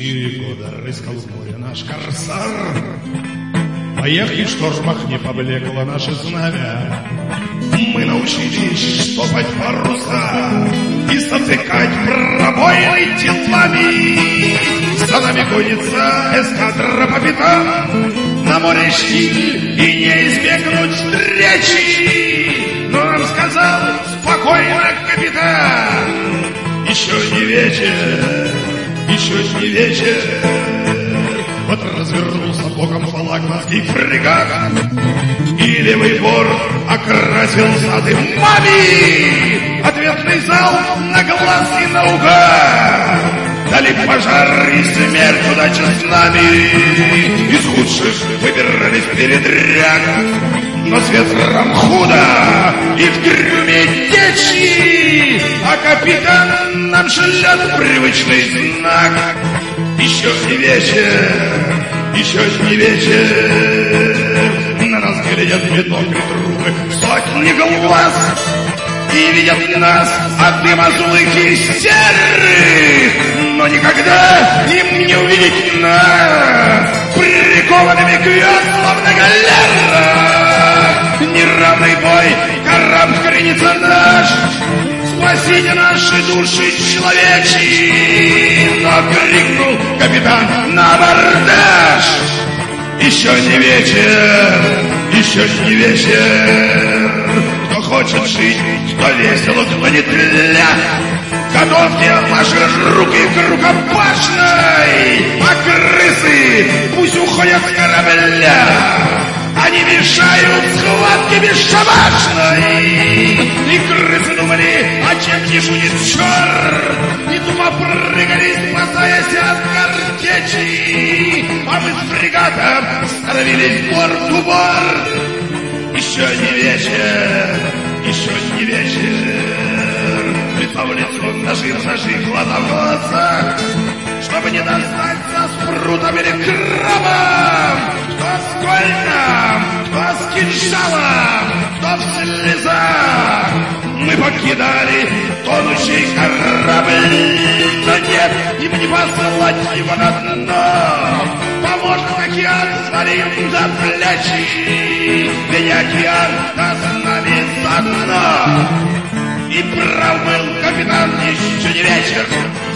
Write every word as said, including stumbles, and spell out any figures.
четыре года рыскал в море наш корсар. Поехали в штормах не поблекло наше знамя. Мы научились штопать паруса и затыкать пробоины телами. За нами гонится эскадра по пятам, на море штиль и не избегнуть встречи. Но нам сказал спокойно капитан: еще не вечер, еще не вечер. Вот развернулся боком флагманский фрегат, и левый борт окрасился дымами. Ответный залп на глаз и наугад, дали пожар и смерть, удача с нами. Из худших выбирались передряг, но с ветром худо и в трюме течи, а капитан нам шлет привычный знак: еще не вечер, еще не вечер. На нас глядят бинокли трубы сотни глаз и видят нас от дыма злых и серых, но никогда им не увидеть нас прикованными к веслам на галерах. Неравный бой, корабль кренится наш, спасите наши души человечьи. Но крикнул капитан на абордаж: еще не вечер, еще не вечер. Кто хочет жить, кто весело, кто не тля, готовьте ваши руки к рукопашной, а крысы пусть уходят с корабля. Они мешают схватке бесшабашной. И крысы думали, а чем не шутит черт, и тупо прыгали, спасаясь от картечи. А мы с фрегатом становились борт-у-борт. Еще не вечер, еще не вечер. Лицо в лицо, ножи в ножи, глаза в глаза, чтобы не достаться с прутом или крабом. Кто с кольтом, кто с кинжалом, кто в слезах. Мы покидали тонущий корабль, но нет, им не посылать его на дно. Поможет океан свалим за плечи, ведь океан нас с нами заодно. И прав был капитан, еще не вечер.